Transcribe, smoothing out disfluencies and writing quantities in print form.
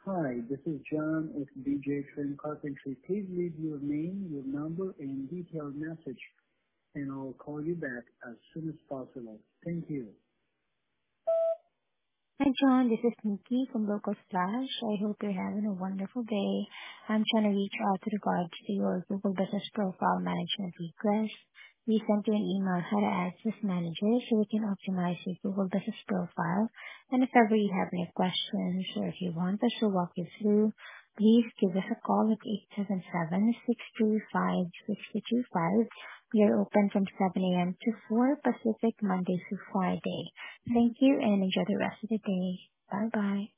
Hi, this is John with BJ Trim Carpentry. Please leave your name, your number, and detailed message, and I'll call you back as soon as possible. Thank you. Hi, John. This is Nikki from Local Slash. I hope you're having a wonderful day. I'm trying to reach out to regards to your Google Business Profile Management request. We sent you an email how to access manager so we can optimize your Google Business Profile. And if ever you have any questions or if you want us to walk you through, please give us a call at 877-625-6225. We are open from 7 a.m. to 4 Pacific, Monday through Friday. Thank you and enjoy the rest of the day. Bye bye.